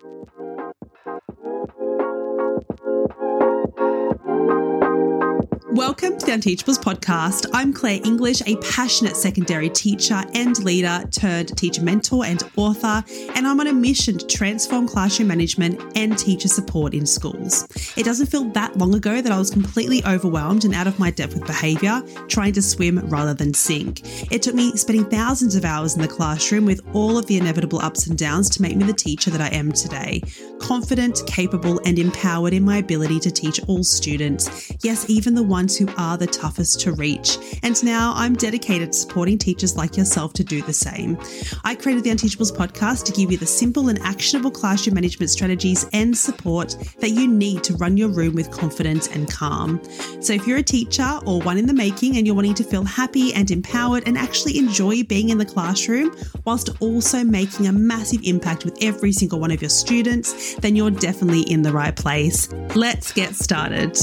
Welcome to the Unteachables podcast. I'm Claire English, a passionate secondary teacher and leader turned teacher mentor and author, and I'm on a mission to transform classroom management and teacher support in schools. It doesn't feel that long ago that I was completely overwhelmed and out of my depth with behaviour, trying to swim rather than sink. It took me spending thousands of hours in the classroom with all of the inevitable ups and downs to make me the teacher that I am today. Confident, capable, and empowered in my ability to teach all students. Yes, even the ones who are the toughest to reach. And now I'm dedicated to supporting teachers like yourself to do the same. I created the Unteachables podcast to give you the simple and actionable classroom management strategies and support that you need to run your room with confidence and calm. So if you're a teacher or one in the making and you're wanting to feel happy and empowered and actually enjoy being in the classroom whilst also making a massive impact with every single one of your students, then you're definitely in the right place. Let's get started.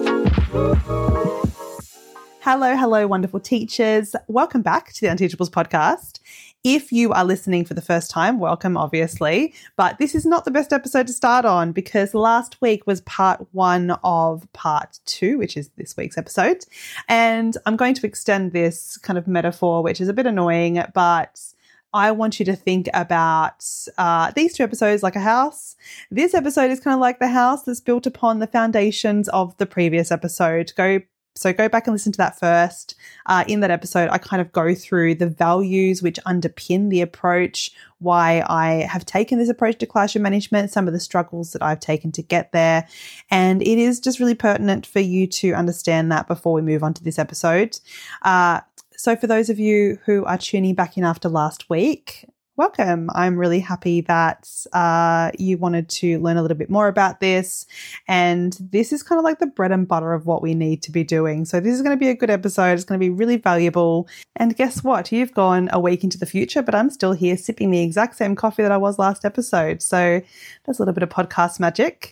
Hello, wonderful teachers. Welcome back to the Unteachables podcast. If you are listening for the first time, welcome, obviously, but this is not the best episode to start on because last week was part 1 of part 2, which is this week's episode. And I'm going to extend this kind of metaphor, which is a bit annoying, but I want you to think about these 2 episodes like a house. This episode is kind of like the house that's built upon the foundations of the previous episode. So go back and listen to that first. In that episode, I kind of go through the values which underpin the approach, why I have taken this approach to classroom management, some of the struggles that I've taken to get there. And it is just really pertinent for you to understand that before we move on to this episode. So for those of you who are tuning back in after last week, welcome. I'm really happy that you wanted to learn a little bit more about this. And this is kind of like the bread and butter of what we need to be doing. So this is going to be a good episode. It's going to be really valuable. And guess what? You've gone a week into the future, but I'm still here sipping the exact same coffee that I was last episode. So that's a little bit of podcast magic.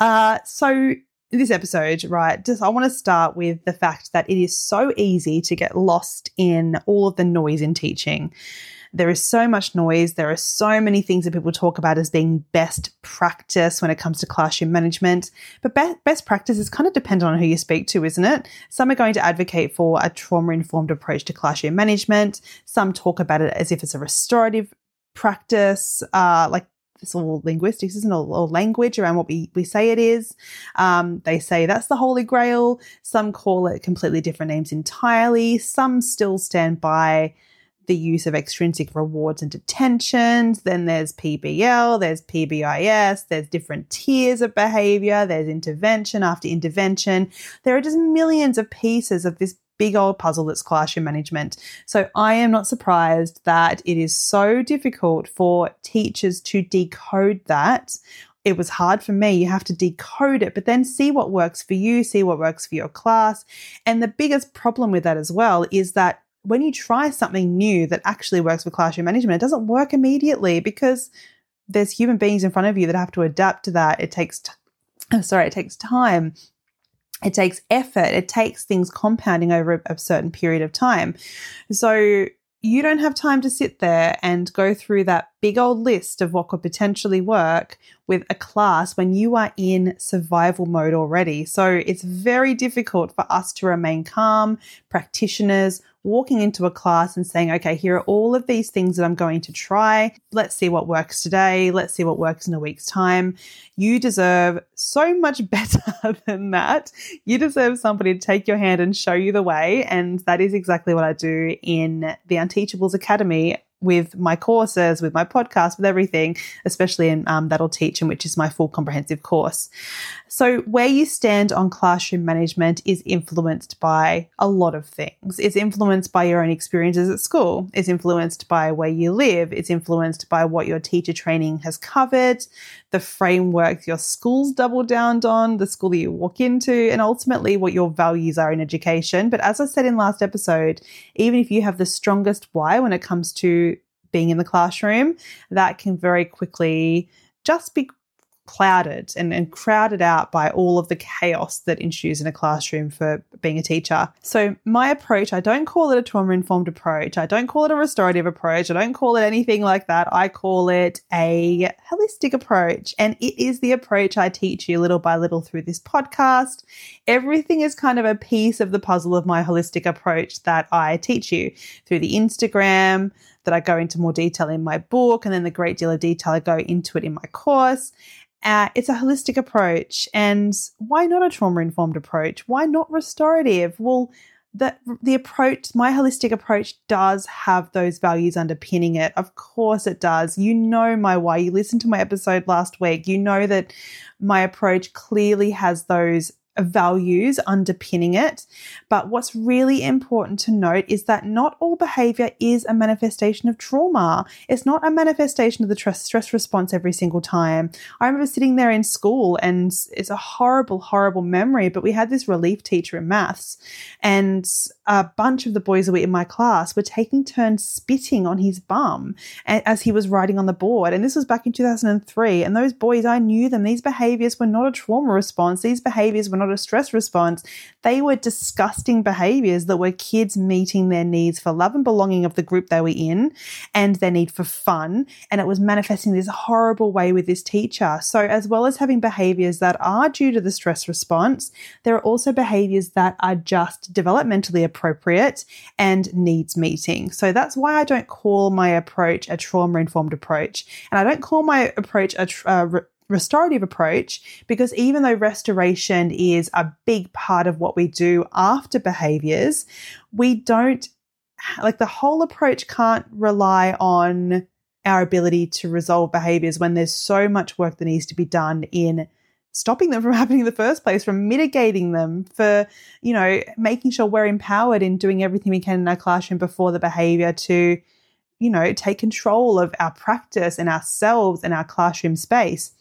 So this episode, right, I want to start with the fact that it is so easy to get lost in all of the noise in teaching. There is so much noise. There are so many things that people talk about as being best practice when it comes to classroom management. But best practice is kind of dependent on who you speak to, isn't it? Some are going to advocate for a trauma-informed approach to classroom management. Some talk about it as if it's a restorative practice, like it's all linguistics, isn't it? All language around what we say it is. They say that's the holy grail. Some call it completely different names entirely. Some still stand by the use of extrinsic rewards and detentions. Then there's PBL, there's PBIS, there's different tiers of behavior, there's intervention after intervention. There are just millions of pieces of this big old puzzle that's classroom management. So I am not surprised that it is so difficult for teachers to decode that. It was hard for me. You have to decode it, but then see what works for you, see what works for your class. And the biggest problem with that as well is that when you try something new that actually works for classroom management, it doesn't work immediately because there's human beings in front of you that have to adapt to that. It takes time. It takes effort. It takes things compounding over a certain period of time. So you don't have time to sit there and go through that big old list of what could potentially work with a class when you are in survival mode already. So it's very difficult for us to remain calm, practitioners, walking into a class and saying, okay, here are all of these things that I'm going to try. Let's see what works today. Let's see what works in a week's time. You deserve so much better than that. You deserve somebody to take your hand and show you the way. And that is exactly what I do in the Unteachables Academy with my courses, with my podcast, with everything, especially in That'll Teach, which is my full comprehensive course. So where you stand on classroom management is influenced by a lot of things. It's influenced by your own experiences at school. It's influenced by where you live. It's influenced by what your teacher training has covered, the framework your school's doubled down on, the school that you walk into, and ultimately what your values are in education. But as I said in last episode, even if you have the strongest why when it comes to being in the classroom, that can very quickly just be clouded and crowded out by all of the chaos that ensues in a classroom for being a teacher. So my approach, I don't call it a trauma-informed approach. I don't call it a restorative approach. I don't call it anything like that. I call it a holistic approach. And it is the approach I teach you little by little through this podcast. Everything is kind of a piece of the puzzle of my holistic approach that I teach you through the Instagram, that I go into more detail in my book, and then the great deal of detail I go into it in my course. It's a holistic approach. And why not a trauma-informed approach? Why not restorative? Well, the approach, my holistic approach, does have those values underpinning it. Of course it does. You know my why. You listened to my episode last week. You know that my approach clearly has those values underpinning it. But what's really important to note is that not all behavior is a manifestation of trauma. It's not a manifestation of the stress response every single time. I remember sitting there in school, and it's a horrible, horrible memory, but we had this relief teacher in maths, and a bunch of the boys that were in my class were taking turns spitting on his bum as he was writing on the board. And this was back in 2003. And those boys, I knew them. These behaviors were not a trauma response. These behaviors were not a stress response. They were disgusting behaviors that were kids meeting their needs for love and belonging of the group they were in and their need for fun. And it was manifesting this horrible way with this teacher. So as well as having behaviors that are due to the stress response, there are also behaviors that are just developmentally appropriate and needs meeting. So that's why I don't call my approach a trauma-informed approach. And I don't call my approach a restorative approach, because even though restoration is a big part of what we do after behaviors, we don't, like, the whole approach can't rely on our ability to resolve behaviors when there's so much work that needs to be done in stopping them from happening in the first place, from mitigating them, for, making sure we're empowered in doing everything we can in our classroom before the behavior to, take control of our practice and ourselves and our classroom space.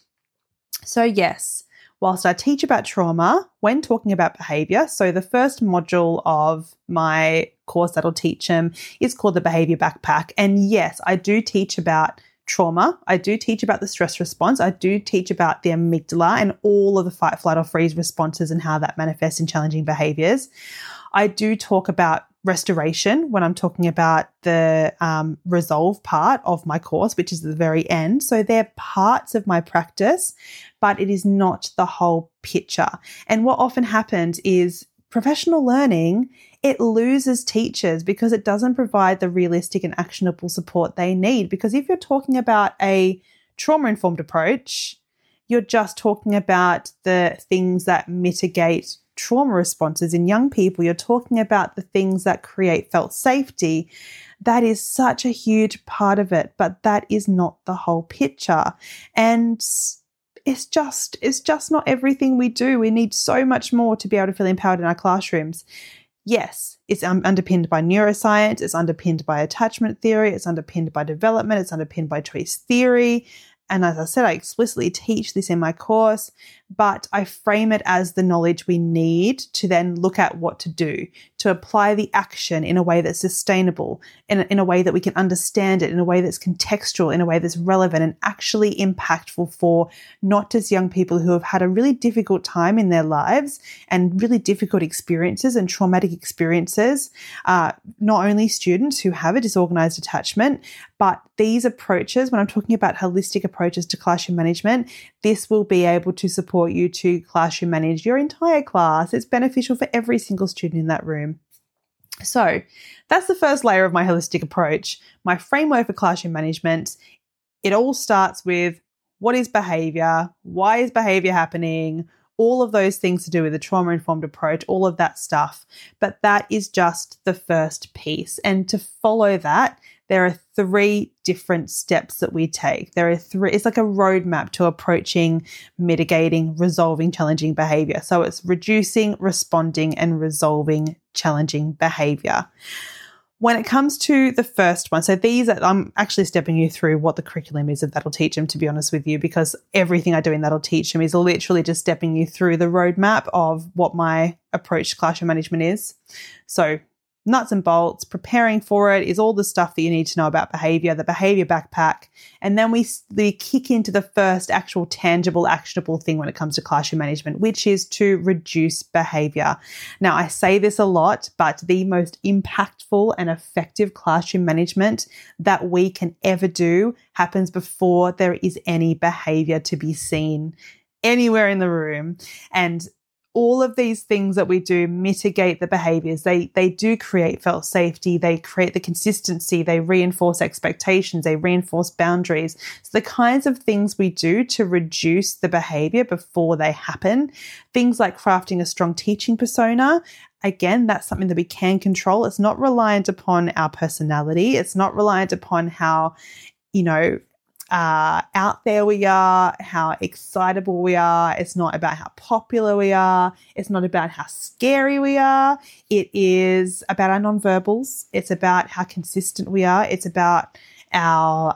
So yes, whilst I teach about trauma when talking about behavior, so the first module of my course that'll teach them is called the Behavior Backpack. And yes, I do teach about trauma. I do teach about the stress response. I do teach about the amygdala and all of the fight, flight, or freeze responses and how that manifests in challenging behaviors. I do talk about restoration when I'm talking about the resolve part of my course, which is the very end. So they're parts of my practice, but it is not the whole picture. And what often happens is professional learning, it loses teachers because it doesn't provide the realistic and actionable support they need. Because if you're talking about a trauma-informed approach, you're just talking about the things that mitigate trauma responses in young people. You're talking about the things that create felt safety. That is such a huge part of it, but that is not the whole picture. And it's just not everything we do. We need so much more to be able to feel empowered in our classrooms. Yes, it's underpinned by neuroscience, it's underpinned by attachment theory, it's underpinned by development, it's underpinned by choice theory. And as I said, I explicitly teach this in my course, but I frame it as the knowledge we need to then look at what to do, to apply the action in a way that's sustainable, in a way that we can understand it, in a way that's contextual, in a way that's relevant and actually impactful for not just young people who have had a really difficult time in their lives and really difficult experiences and traumatic experiences, not only students who have a disorganized attachment, but these approaches, when I'm talking about holistic approaches to classroom management, this will be able to support you to classroom manage your entire class. It's beneficial for every single student in that room. So that's the first layer of my holistic approach, my framework for classroom management. It all starts with what is behavior? Why is behavior happening? All of those things to do with the trauma-informed approach, all of that stuff. But that is just the first piece. And to follow that, there are 3 different steps that we take. It's like a roadmap to approaching, mitigating, resolving challenging behavior. So it's reducing, responding, and resolving challenging behavior. When it comes to the first one, so I'm actually stepping you through what the curriculum is of That'll Teach Them, to be honest with you, because everything I do in That'll Teach Them is literally just stepping you through the roadmap of what my approach to classroom management is. So nuts and bolts. Preparing for it is all the stuff that you need to know about behavior, the behavior backpack. And then we kick into the first actual tangible, actionable thing when it comes to classroom management, which is to reduce behavior. Now, I say this a lot, but the most impactful and effective classroom management that we can ever do happens before there is any behavior to be seen anywhere in the room. And all of these things that we do mitigate the behaviors. They do create felt safety. They create the consistency. They reinforce expectations. They reinforce boundaries. So the kinds of things we do to reduce the behavior before they happen, things like crafting a strong teaching persona. Again, that's something that we can control. It's not reliant upon our personality. It's not reliant upon how, out there we are, how excitable we are. It's not about how popular we are. It's not about how scary we are. It is about our nonverbals. It's about how consistent we are. It's about our,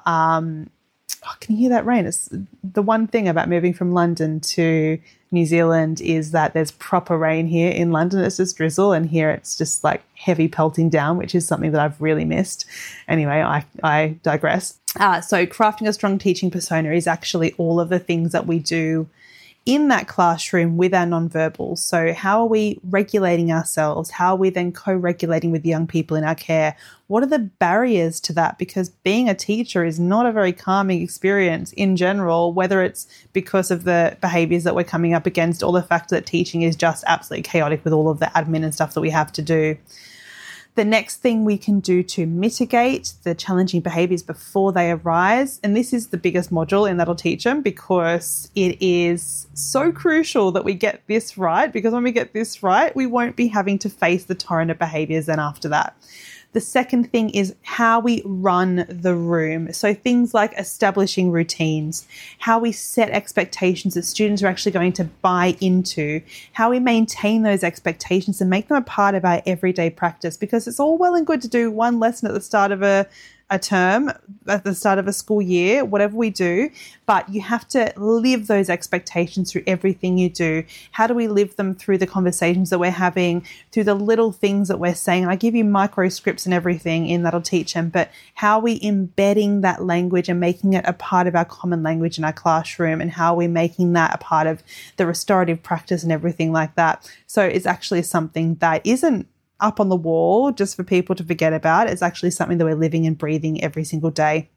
can you hear that rain? It's the one thing about moving from London to New Zealand is that there's proper rain here. In London, it's just drizzle, and here it's just like heavy pelting down, which is something that I've really missed. Anyway, I digress. So crafting a strong teaching persona is actually all of the things that we do in that classroom with our nonverbals. So how are we regulating ourselves? How are we then co-regulating with young people in our care? What are the barriers to that? Because being a teacher is not a very calming experience in general, whether it's because of the behaviors that we're coming up against or the fact that teaching is just absolutely chaotic with all of the admin and stuff that we have to do. The next thing we can do to mitigate the challenging behaviors before they arise, and this is the biggest module in That'll Teach Them because it is so crucial that we get this right, because when we get this right, we won't be having to face the torrent of behaviors then after that. The second thing is how we run the room. So things like establishing routines, how we set expectations that students are actually going to buy into, how we maintain those expectations and make them a part of our everyday practice, because it's all well and good to do one lesson at the start of a term, at the start of a school year, whatever we do, but you have to live those expectations through everything you do. How do we live them through the conversations that we're having, through the little things that we're saying? And I give you micro scripts and everything in That'll Teach Them, but how are we embedding that language and making it a part of our common language in our classroom, and how are we making that a part of the restorative practice and everything like that? So it's actually something that isn't up on the wall just for people to forget about. It's actually something that we're living and breathing every single day.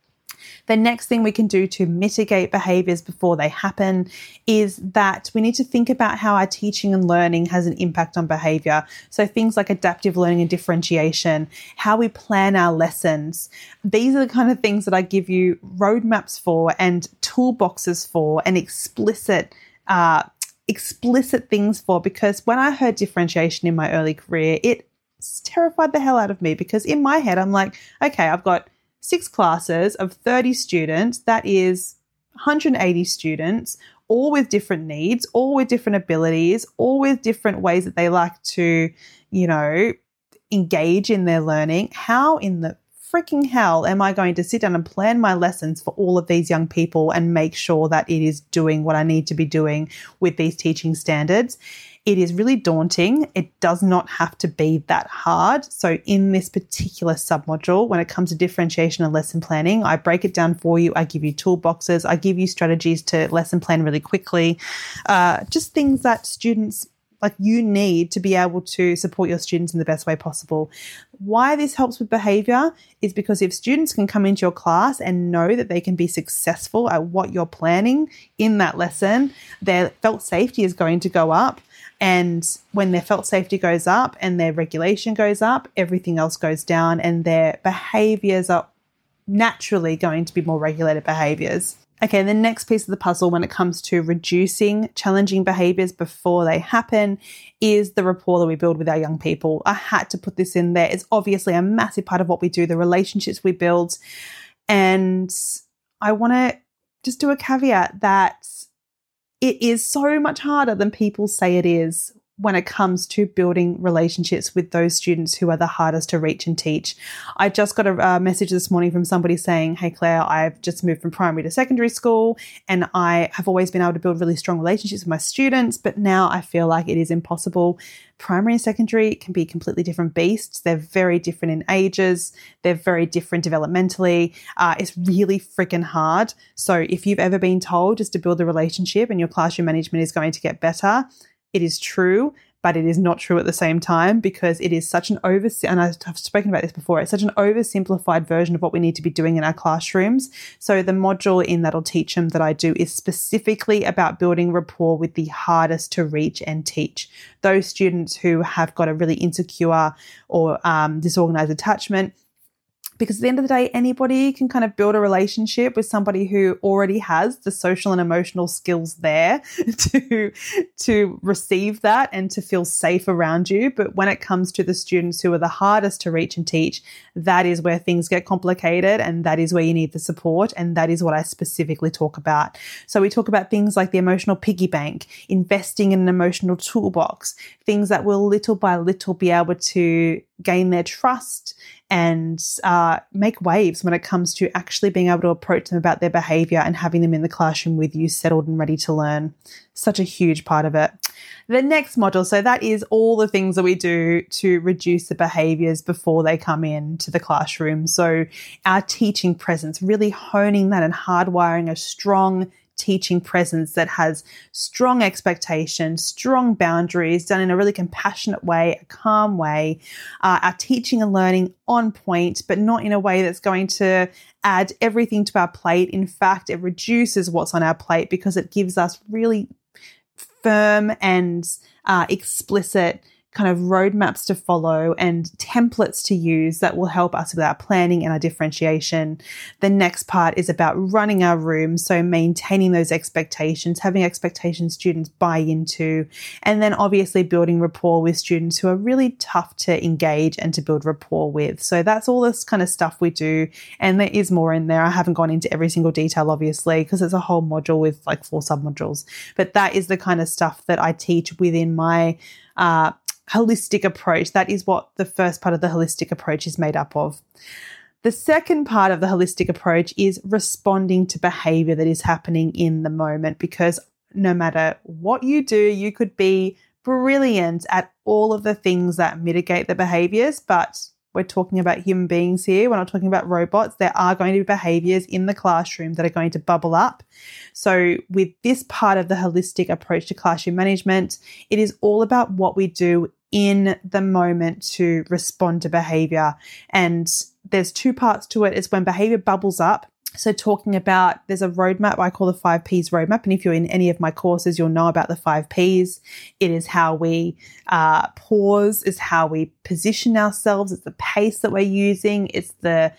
The next thing we can do to mitigate behaviors before they happen is that we need to think about how our teaching and learning has an impact on behavior. So things like adaptive learning and differentiation, how we plan our lessons. These are the kind of things that I give you roadmaps for and toolboxes for and explicit things for, because when I heard differentiation in my early career, it terrified the hell out of me, because in my head, I'm like, okay, I've got 6 classes of 30 students. That is 180 students, all with different needs, all with different abilities, all with different ways that they like to, engage in their learning. How in the freaking hell am I going to sit down and plan my lessons for all of these young people and make sure that it is doing what I need to be doing with these teaching standards? It is really daunting. It does not have to be that hard. So in this particular submodule, when it comes to differentiation and lesson planning, I break it down for you. I give you toolboxes. I give you strategies to lesson plan really quickly. Just things that students like you need to be able to support your students in the best way possible. Why this helps with behavior is because if students can come into your class and know that they can be successful at what you're planning in that lesson, their felt safety is going to go up. And when their felt safety goes up and their regulation goes up, everything else goes down, and their behaviors are naturally going to be more regulated behaviors. Okay, the next piece of the puzzle when it comes to reducing challenging behaviors before they happen is the rapport that we build with our young people. I had to put this in there. It's obviously a massive part of what we do, the relationships we build. And I want to just do a caveat that it is so much harder than people say it is. when it comes to building relationships with those students who are the hardest to reach and teach. I just got a message this morning from somebody saying, hey, Claire, I've just moved from primary to secondary school and I have always been able to build really strong relationships with my students, but now I feel like it is impossible. Primary and secondary can be completely different beasts. They're very different in ages. They're very different developmentally. It's really freaking hard. So if you've ever been told just to build a relationship and your classroom management is going to get better, it is true, but it is not true at the same time, because it is such an and I've spoken about this before, it's such an oversimplified version of what we need to be doing in our classrooms. So the module in That'll Teach Them that I do is specifically about building rapport with the hardest to reach and teach. Those students who have got a really insecure or disorganized attachment. Because at the end of the day, anybody can kind of build a relationship with somebody who already has the social and emotional skills there to receive that and to feel safe around you. But when it comes to the students who are the hardest to reach and teach, that is where things get complicated, and that is where you need the support. And that is what I specifically talk about. So we talk about things like the emotional piggy bank, investing in an emotional toolbox, things that will little by little be able to gain their trust and make waves when it comes to actually being able to approach them about their behavior and having them in the classroom with you, settled and ready to learn. Such a huge part of it. The next module, so that is all the things that we do to reduce the behaviors before they come into the classroom. So our teaching presence, really honing that and hardwiring a strong teaching presence that has strong expectations, strong boundaries, done in a really compassionate way, a calm way, our teaching and learning on point, but not in a way that's going to add everything to our plate. In fact, it reduces what's on our plate because it gives us really firm and explicit kind of roadmaps to follow and templates to use that will help us with our planning and our differentiation. The next part is about running our room, so maintaining those expectations, having expectations students buy into, and then obviously building rapport with students who are really tough to engage and to build rapport with. So that's all this kind of stuff we do, and there is more in there. I haven't gone into every single detail, obviously, because it's a whole module with like 4 submodules, but that is the kind of stuff that I teach within my holistic approach. That is what the first part of the holistic approach is made up of. The second part of the holistic approach is responding to behavior that is happening in the moment, because no matter what you do, you could be brilliant at all of the things that mitigate the behaviors, but we're talking about human beings here. We're not talking about robots. There are going to be behaviors in the classroom that are going to bubble up. So with this part of the holistic approach to classroom management, it is all about what we do in the moment to respond to behavior. And there's 2 parts to it. It's when behavior bubbles up. So talking about, there's a roadmap I call the 5 Ps roadmap. And if you're in any of my courses, you'll know about the 5 Ps. It is how we pause, is how we position ourselves. It's the pace that we're using. It's the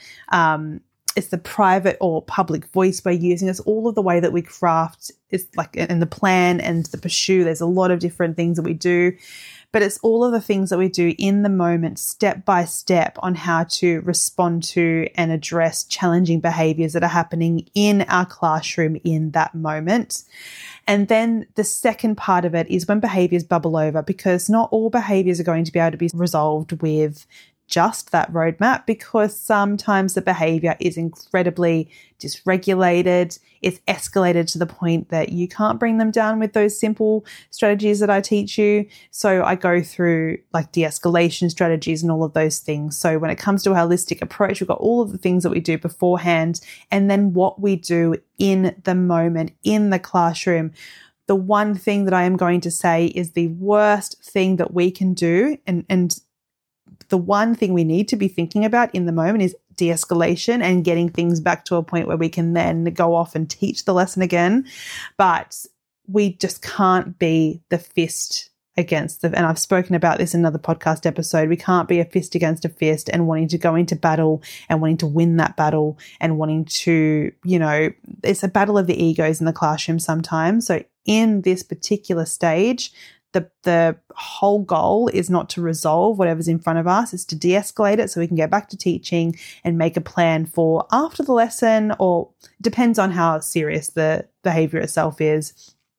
private or public voice we're using. It's all of the way that we craft. It's like in the plan and the pursue. There's a lot of different things that we do. But it's all of the things that we do in the moment, step by step, on how to respond to and address challenging behaviors that are happening in our classroom in that moment. And then the second part of it is when behaviors bubble over, because not all behaviors are going to be able to be resolved with just that roadmap, because sometimes the behavior is incredibly dysregulated. It's escalated to the point that you can't bring them down with those simple strategies that I teach you. So I go through like de-escalation strategies and all of those things. So when it comes to a holistic approach, we've got all of the things that we do beforehand, and then what we do in the moment in the classroom. The one thing that I am going to say is the worst thing that we can do, and the one thing we need to be thinking about in the moment is de-escalation and getting things back to a point where we can then go off and teach the lesson again. But we just can't be the fist against and I've spoken about this in another podcast episode, we can't be a fist against a fist and wanting to go into battle and wanting to win that battle and wanting to, it's a battle of the egos in the classroom sometimes. So in this particular stage, the whole goal is not to resolve whatever's in front of us, it's to de-escalate it so we can get back to teaching and make a plan for after the lesson, or depends on how serious the behavior itself is.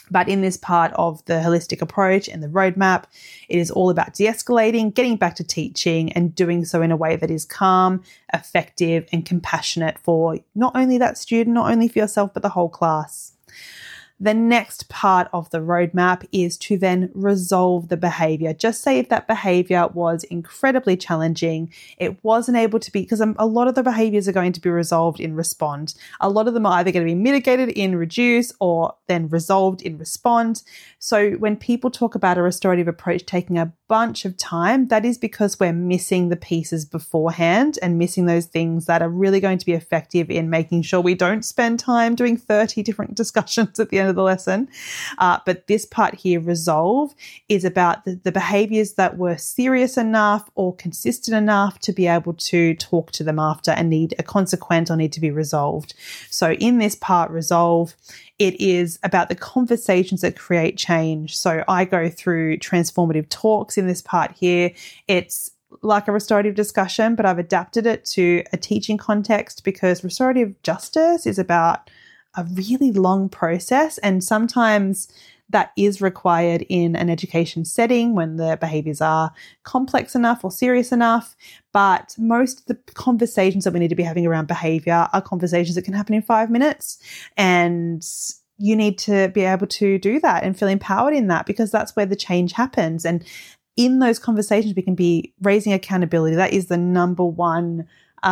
But in this part of the holistic approach and the roadmap, it is all about de-escalating, getting back to teaching, and doing so in a way that is calm, effective, and compassionate for not only that student, not only for yourself, but the whole class. The next part of the roadmap is to then resolve the behavior. Just say if that behavior was incredibly challenging, it wasn't able to be, because a lot of the behaviors are going to be resolved in respond. A lot of them are either going to be mitigated in reduce or then resolved in respond. So when people talk about a restorative approach taking a bunch of time, that is because we're missing the pieces beforehand and missing those things that are really going to be effective in making sure we don't spend time doing 30 different discussions at the end of the lesson. But this part here, resolve, is about the behaviors that were serious enough or consistent enough to be able to talk to them after and need a consequence or need to be resolved. So in this part, resolve, it is about the conversations that create change. So I go through transformative talks in this part here. It's like a restorative discussion, but I've adapted it to a teaching context because restorative justice is about a really long process, and sometimes that is required in an education setting when the behaviors are complex enough or serious enough. But most of the conversations that we need to be having around behavior are conversations that can happen in 5 minutes. And you need to be able to do that and feel empowered in that, because that's where the change happens. And in those conversations, we can be raising accountability. That is the number one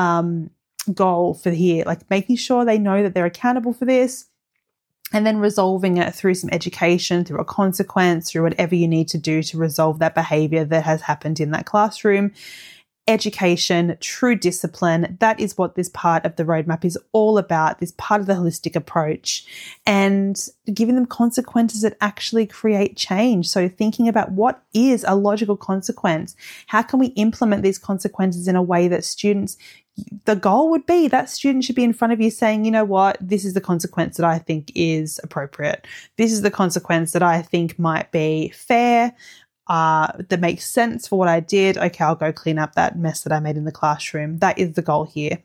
goal for here, like making sure they know that they're accountable for this, and then resolving it through some education, through a consequence, through whatever you need to do to resolve that behavior that has happened in that classroom. Education, true discipline, that is what this part of the roadmap is all about, this part of the holistic approach, and giving them consequences that actually create change. So thinking about what is a logical consequence, how can we implement these consequences in a way that students, the goal would be that student should be in front of you saying, you know what, this is the consequence that I think is appropriate. This is the consequence that I think might be fair, that makes sense for what I did. Okay, I'll go clean up that mess that I made in the classroom. That is the goal here.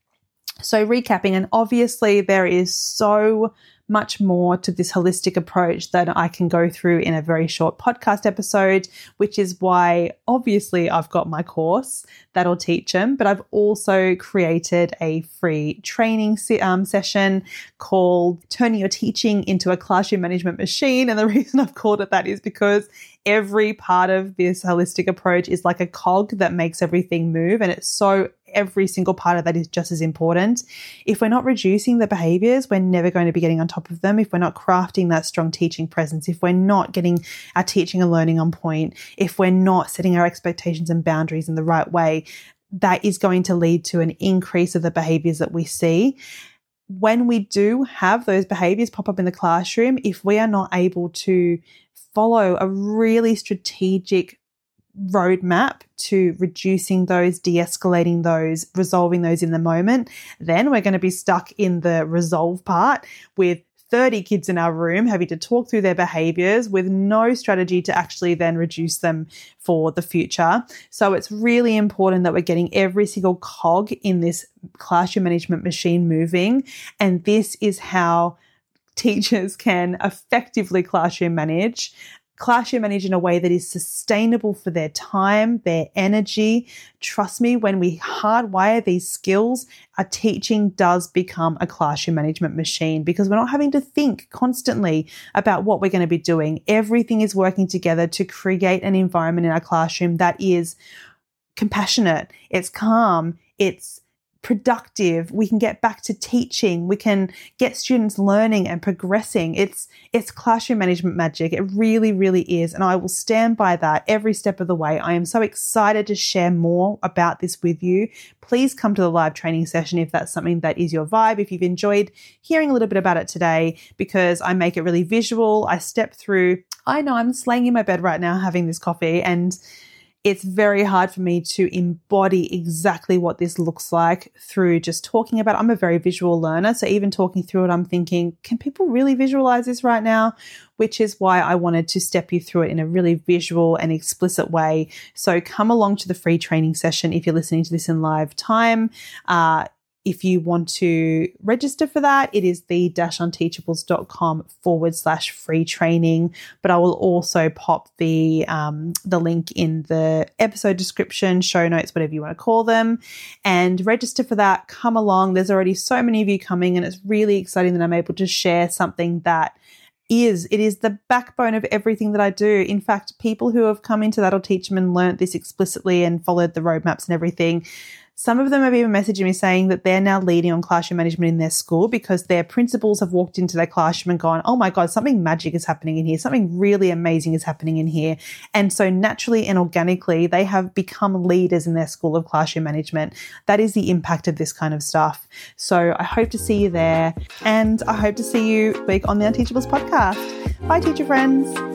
So recapping, and obviously there is so much more to this holistic approach that I can go through in a very short podcast episode, which is why obviously I've got my course that'll teach them, but I've also created a free training session called Turning Your Teaching into a Classroom Management Machine. And the reason I've called it that is because every part of this holistic approach is like a cog that makes everything move. And it's so every single part of that is just as important. If we're not reducing the behaviors, we're never going to be getting on top of them. If we're not crafting that strong teaching presence, if we're not getting our teaching and learning on point, if we're not setting our expectations and boundaries in the right way, that is going to lead to an increase of the behaviors that we see. When we do have those behaviors pop up in the classroom, if we are not able to follow a really strategic roadmap to reducing those, de-escalating those, resolving those in the moment, then we're going to be stuck in the resolve part with 30 kids in our room having to talk through their behaviors with no strategy to actually then reduce them for the future. So it's really important that we're getting every single cog in this classroom management machine moving. And this is how teachers can effectively classroom manage in a way that is sustainable for their time, their energy. Trust me, when we hardwire these skills, our teaching does become a classroom management machine because we're not having to think constantly about what we're going to be doing. Everything is working together to create an environment in our classroom that is compassionate, it's calm, it's productive. We can get back to teaching. We can get students learning and progressing. It's classroom management magic. It really, really is. And I will stand by that every step of the way. I am so excited to share more about this with you. Please come to the live training session if that's something that is your vibe. If you've enjoyed hearing a little bit about it today, because I make it really visual. I step through. I know I'm slaying in my bed right now having this coffee, and it's very hard for me to embody exactly what this looks like through just talking about it. I'm a very visual learner, so even talking through it, I'm thinking, can people really visualize this right now? Which is why I wanted to step you through it in a really visual and explicit way. So come along to the free training session if you're listening to this in live time. if you want to register for that, it is the-unteachables.com/free training. But I will also pop the link in the episode description, show notes, whatever you want to call them, and register for that. Come along. There's already so many of you coming, and it's really exciting that I'm able to share something that it is the backbone of everything that I do. In fact, people who have come into That'll Teach Them and learnt this explicitly and followed the roadmaps and everything, some of them have even messaged me saying that they're now leading on classroom management in their school because their principals have walked into their classroom and gone, oh my God, something magic is happening in here. Something really amazing is happening in here. And so naturally and organically, they have become leaders in their school of classroom management. That is the impact of this kind of stuff. So I hope to see you there, and I hope to see you on the Unteachables podcast. Bye, teacher friends.